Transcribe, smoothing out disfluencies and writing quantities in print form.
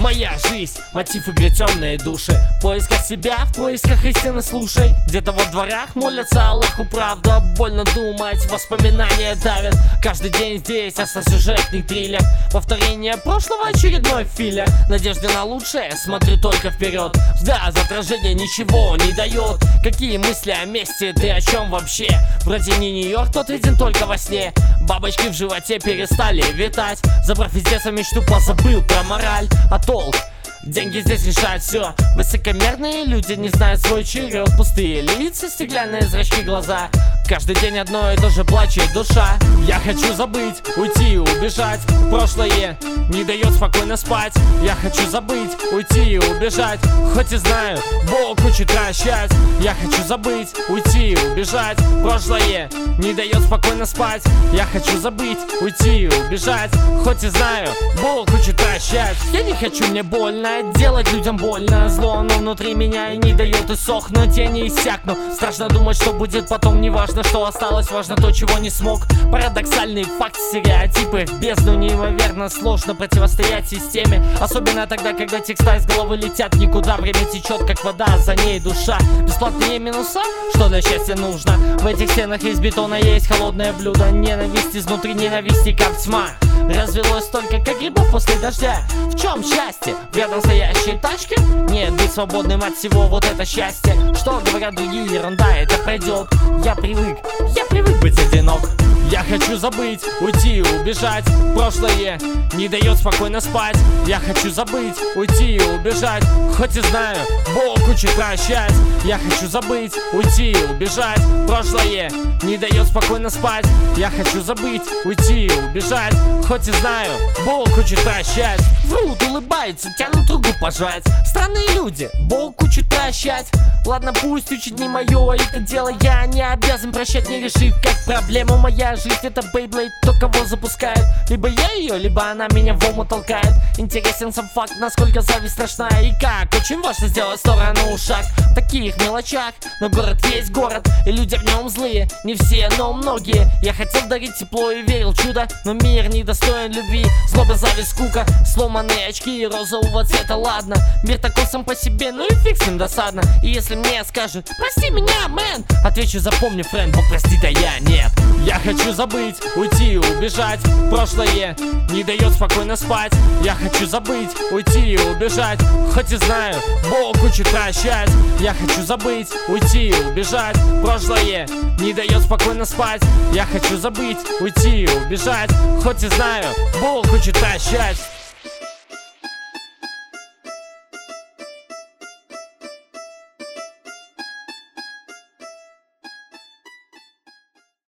Моя жизнь, мотив игры темные души. В поисках себя, в поисках истины, слушай. Где-то во дворах молятся Аллаху, правда. Больно думать, воспоминания давят. Каждый день здесь остросюжетный триллер. Повторение прошлого, очередной филлер. Надежды на лучшее, смотрю только вперед. Взгляд отражение ничего не дает. Какие мысли о месте, ты о чем вообще? Вроде не Нью-Йорк, тот виден только во сне. Бабочки в животе перестали витать. Забрав из детства мечту, позабыл про мораль. А толк? Деньги здесь решают все. Высокомерные люди не знают свой черед. Пустые лица, стеклянные зрачки, глаза. Каждый день одно и то же, плачет душа. Я хочу забыть, уйти и убежать. Прошлое не дает спокойно спать. Я хочу забыть, уйти и убежать. Хоть и знаю, Бог учит прощать. Я хочу забыть, уйти и убежать. Прошлое не дает спокойно спать. Я хочу забыть, уйти и убежать. Хоть и знаю, Бог учит прощать. Я не хочу, мне больно делать людям больно. Зло, оно внутри меня и не дает иссохнуть. Я не иссякну, страшно думать, что будет потом. Не важно, что осталось, важно то, чего не смог. Парадоксальный факт, стереотипы в бездну. Неимоверно сложно противостоять системе. Особенно тогда, когда текста из головы летят никуда. Время течет, как вода, за ней душа. Бесплатные минуса, что для счастья нужно. В этих стенах из бетона есть холодное блюдо. Ненависть изнутри, ненависти как тьма. Развелось только как грибов после дождя. В чем счастье? В рядом стоящей тачке? Нет, быть свободным от всего, вот это счастье. Что говорят другие, ерунда, это пройдет. Я привык быть одинок. Я хочу забыть, уйти и убежать. Прошлое не дает спокойно спать. Я хочу забыть, уйти и убежать. Хоть и знаю, Бог учит прощать. Я хочу забыть, уйти и убежать. Прошлое не дает спокойно спать. Я хочу забыть, уйти и убежать. Хоть и знаю, Бог учит прощать. Врут, улыбаются, тянут руку пожать. Странные люди, Бог учит прощать. Ладно, пусть учит не мое это дело. Я не обязан прощать, не решив как проблему. Моя жизнь это Beyblade, кто кого запускает. Либо я ее, либо она меня в омут толкает. Интересен сам факт, насколько зависть страшна. И как очень важно сделать в сторону шаг. В таких мелочах, но город есть город. И люди в нем злые, не все, но многие. Я хотел дарить тепло и верил в чудо, но мир не достоин любви. Злоба, зависть, скука, сломанные очки и розового цвета, ладно. Мир такой сам по себе, ну и фиг с ним, досадно. И если мне скажут, прости меня, мэн, отвечу, запомни, френд, Бог простит, а я нет. Я хочу забыть, уйти и убежать. Прошлое не дает спокойно спать. Я хочу забыть, уйти и убежать. Хоть и знаю, Бог учит прощать. Я хочу забыть, уйти и убежать. Прошлое не дает спокойно спать. Я хочу забыть, уйти и убежать. Хоть и знаю, Бог учит прощать.